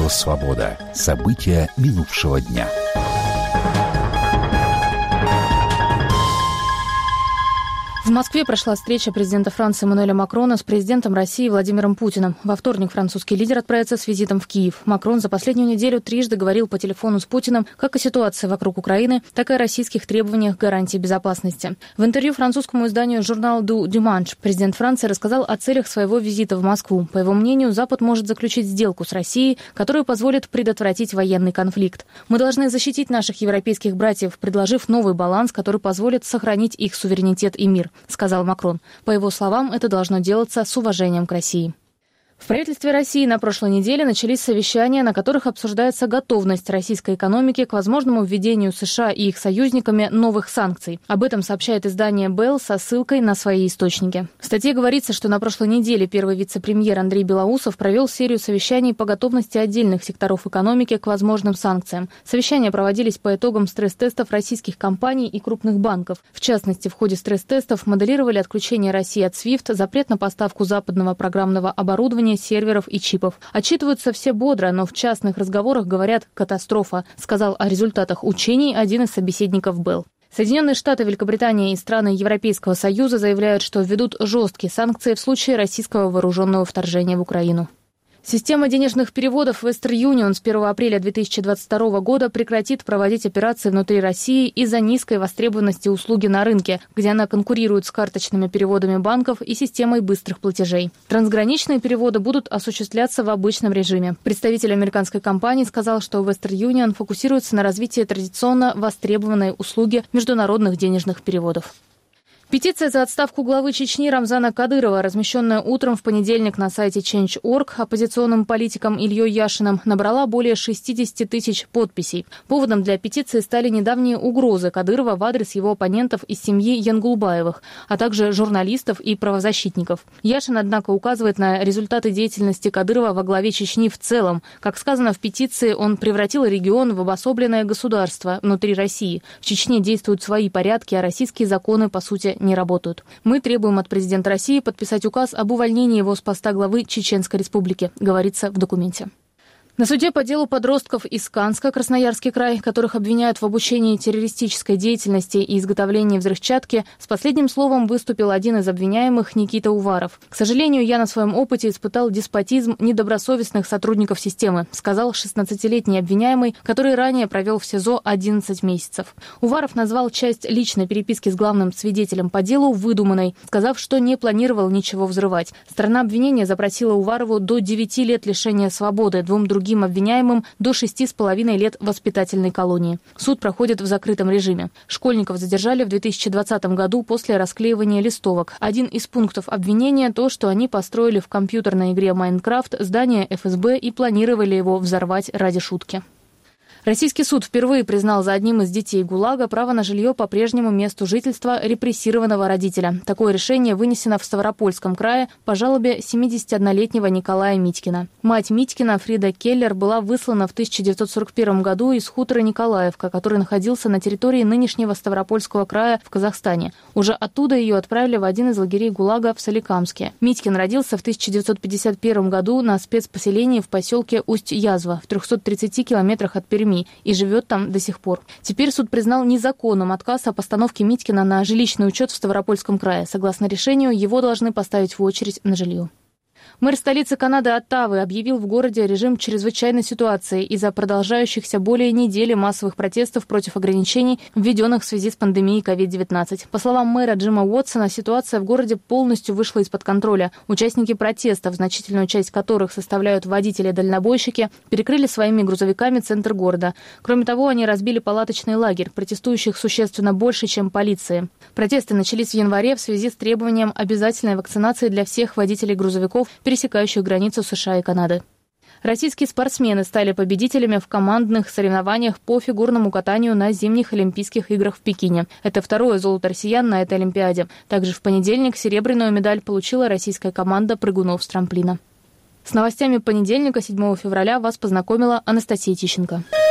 Радио «Свобода». События минувшего дня. В Москве прошла встреча президента Франции Эммануэля Макрона с президентом России Владимиром Путиным. Во вторник французский лидер отправится с визитом в Киев. Макрон за последнюю неделю трижды говорил по телефону с Путиным как о ситуации вокруг Украины, так и о российских требованиях гарантии безопасности. В интервью французскому изданию «Журнал du Dimanche» президент Франции рассказал о целях своего визита в Москву. По его мнению, Запад может заключить сделку с Россией, которая позволит предотвратить военный конфликт. «Мы должны защитить наших европейских братьев, предложив новый баланс, который позволит сохранить их суверенитет и мир», сказал Макрон. По его словам, это должно делаться с уважением к России. В правительстве России на прошлой неделе начались совещания, на которых обсуждается готовность российской экономики к возможному введению США и их союзниками новых санкций. Об этом сообщает издание Белл со ссылкой на свои источники. В статье говорится, что на прошлой неделе первый вице-премьер Андрей Белоусов провел серию совещаний по готовности отдельных секторов экономики к возможным санкциям. Совещания проводились по итогам стресс-тестов российских компаний и крупных банков. В частности, в ходе стресс-тестов моделировали отключение России от SWIFT, запрет на поставку западного программного оборудования, серверов и чипов. Отчитываются все бодро, но в частных разговорах говорят «катастрофа», сказал о результатах учений один из собеседников Белл. Соединенные Штаты, Великобритания и страны Европейского Союза заявляют, что введут жесткие санкции в случае российского вооруженного вторжения в Украину. Система денежных переводов Western Union с 1 апреля 2022 года прекратит проводить операции внутри России из-за низкой востребованности услуги на рынке, где она конкурирует с карточными переводами банков и системой быстрых платежей. Трансграничные переводы будут осуществляться в обычном режиме. Представитель американской компании сказал, что Western Union фокусируется на развитии традиционно востребованной услуги международных денежных переводов. Петиция за отставку главы Чечни Рамзана Кадырова, размещенная утром в понедельник на сайте Change.org оппозиционным политиком Ильей Яшиным, набрала более 60 тысяч подписей. Поводом для петиции стали недавние угрозы Кадырова в адрес его оппонентов из семьи Янгулбаевых, а также журналистов и правозащитников. Яшин, однако, указывает на результаты деятельности Кадырова во главе Чечни в целом. Как сказано в петиции, он превратил регион в обособленное государство внутри России. В Чечне действуют свои порядки, а российские законы, по сути, не работают. Мы требуем от президента России подписать указ об увольнении его с поста главы Чеченской Республики, говорится в документе. На суде по делу подростков из Канска, Красноярский край, которых обвиняют в обучении террористической деятельности и изготовлении взрывчатки, с последним словом выступил один из обвиняемых Никита Уваров. «К сожалению, я на своем опыте испытал деспотизм недобросовестных сотрудников системы», сказал 16-летний обвиняемый, который ранее провел в СИЗО 11 месяцев. Уваров назвал часть личной переписки с главным свидетелем по делу выдуманной, сказав, что не планировал ничего взрывать. Сторона обвинения запросила Уварову до 9 лет лишения свободы, двум другим обвиняемым до 6,5 лет воспитательной колонии. Суд проходит в закрытом режиме. Школьников задержали в 2020 году после расклеивания листовок. Один из пунктов обвинения – то, что они построили в компьютерной игре «Майнкрафт» здание ФСБ и планировали его взорвать ради шутки. Российский суд впервые признал за одним из детей ГУЛАГа право на жилье по прежнему месту жительства репрессированного родителя. Такое решение вынесено в Ставропольском крае по жалобе 71-летнего Николая Митькина. Мать Митькина, Фрида Келлер, была выслана в 1941 году из хутора Николаевка, который находился на территории нынешнего Ставропольского края в Казахстане. Уже оттуда ее отправили в один из лагерей ГУЛАГа в Соликамске. Митькин родился в 1951 году на спецпоселении в поселке Усть-Язва в 330 километрах от Перми и живет там до сих пор. Теперь суд признал незаконным отказ о постановке Митькина на жилищный учет в Ставропольском крае. Согласно решению, его должны поставить в очередь на жилье. Мэр столицы Канады Оттавы объявил в городе режим чрезвычайной ситуации из-за продолжающихся более недели массовых протестов против ограничений, введенных в связи с пандемией COVID-19. По словам мэра Джима Уотсона, ситуация в городе полностью вышла из-под контроля. Участники протестов, значительную часть которых составляют водители-дальнобойщики, перекрыли своими грузовиками центр города. Кроме того, они разбили палаточный лагерь. Протестующих существенно больше, чем полиции. Протесты начались в январе в связи с требованием обязательной вакцинации для всех водителей грузовиков, пересекающих границу США и Канады. Российские спортсмены стали победителями в командных соревнованиях по фигурному катанию на зимних Олимпийских играх в Пекине. Это второе золото россиян на этой Олимпиаде. Также в понедельник серебряную медаль получила российская команда прыгунов с трамплина. С новостями понедельника, 7 февраля, вас познакомила Анастасия Тищенко.